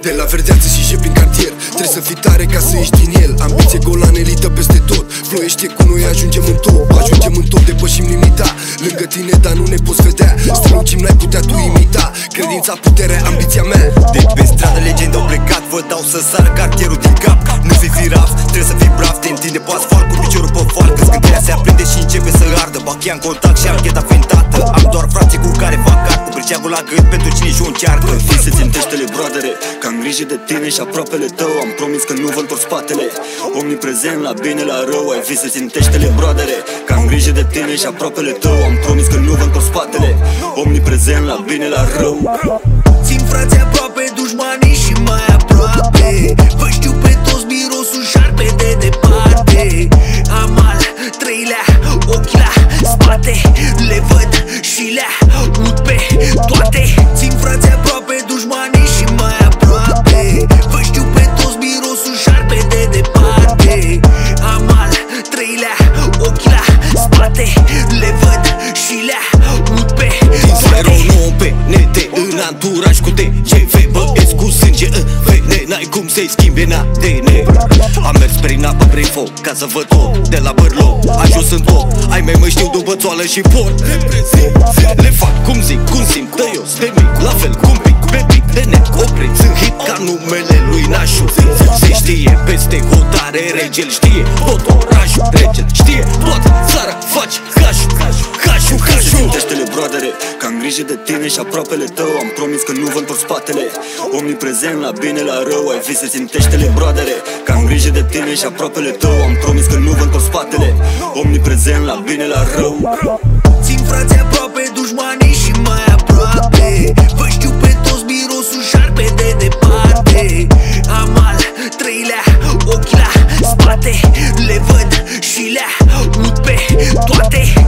De la verdeață și je prin cartier, trebuie să fii tare ca să ieși din el. Ambiție golan elită peste tot, Ploiește cu noi, ajungem în top. Ajungem în top, depășim limita. Lângă tine, dar nu ne poți vedea. Strălucim, n-ai putea tu imita. Credința, puterea, ambiția mea. De pe stradă legende au plecat, vă dau să sară cartierul din cap. Nu fi firaf, trebuie să fii brav. Te întinde pe asfalt cu piciorul pe fal, că scânteia se aprinde și începe să ardă. Bachia în contact și ancheta fentată. Am doar frații cu care fac cartă, briceagul la gât pentru cine și o încearcă. Fii să țintește-le, broadere, că am grijă de tine și aproapele tău. Am promis că nu vă întorc spatele. Omniprezent, la bine, la rău. Ai fi să țintește-le, broadere, că am grijă de tine și aproapele tău. Am promis că nu vă întorc spatele. Omniprezent, la bine, la rău. Țin frații aproape, dușmanii și mai aproape. Vă știu pe toți, mirosul șarpe de departe. Am al treilea ochi la spate, le văd și le aud pe toate. Țin frații aproape, dușmanii și mai aproape. Vă știu pe toți, mirosul șarpe de departe. Am al treilea ochi la spate, le văd și le aud pe toate. Pe nete, în anturaj cu TGV, băieți cu sânge în vene, n-ai cum să-i schimbi în ADN. Am mers prin apă, prin foc, ca să văd tot. De la bărloc, ajuns în top. Ai mei mă știu după țoală și pot. Le fac cum zic, cum simt, tăios de mic, la fel cum pic, pe pic de neoprit. Sunt hit ca numele lui Nașu. Se știe peste hotare, regel știe tot orașul. Regel știe toată țara, faci cașu, cașu, cașu. Țintește-le, broadere, că am grijă de tine și aproapele tău. Am promis că nu vă întorc spatele. Omniprezent, la bine, la rău. Ai fi să țintește-le, broadere, că am grijă de tine și aproapele tău. Am promis că nu vă întorc spatele. Omniprezent, la bine, la rău. Țin frații aproape, dușmanii și mai aproape. Vă știu pe toți, mirosul șarpe de departe. Am al treilea ochi la spate, le văd și le aud pe toate.